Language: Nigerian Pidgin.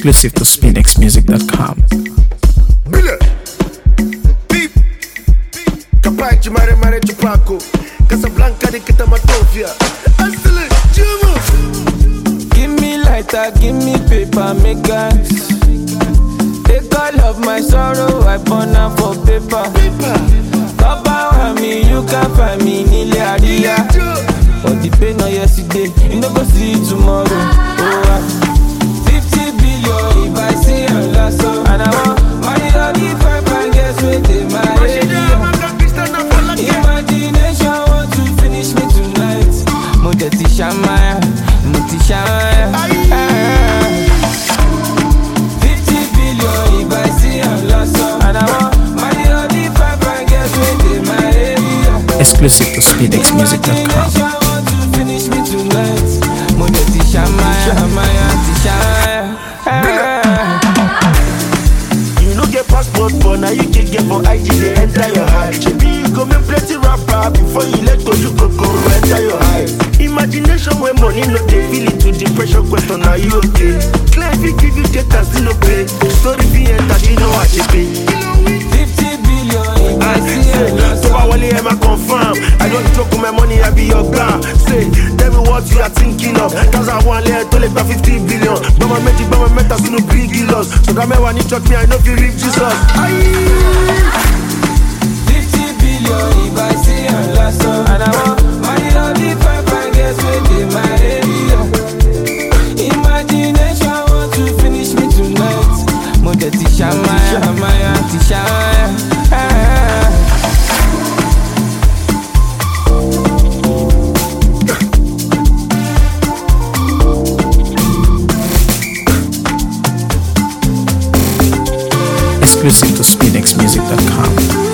Exclusive to SpinXmusic.com. Bile Beep Kapai Chimare Mare Chupaco Casablanca de Kitamatofia Asile Juma. Give me lighter, give me paper makers. Take all of my sorrow, I burn am for paper. Cover me, you can find me Nile Aria. But the pain of yesterday, you no go see it tomorrow. Oh, 50 billion if I see a last song. And I want money all the five and guess with it, my area. Imagination want to finish me tonight. Muteti Shamaya, Muti Shamaya. 50 billion if I see a last song. And I want money all the five and guess with it, my area. Exclusive to SpinXmusic.com. Finish me tonight. Muteti Shamaya, Muti Shamaya. You no get passport, but now you can get for IG, they enter your heart. Maybe you go make plenty rapper before you let go, you go enter your eyes. Imagination when money no they feel it to depression question, are you okay? Clear if you give you data, still no pay. Story be enter, you know what you pay. 50 billion, I see it. So I only am confirm. I don't joke with my money, I be your glam. Say, tell me what you are thinking of. Cause I want to let 50 billion. But my magic, but my metas, no big loss. So that me when you talk me, I know you reach Jesus. 50 billion if I see a last song. And I want money all the five and guess within my area. Imagination want to finish me tonight. Muteti Shamaya, Muti Shamaya. Exclusive to SpinXmusic.com.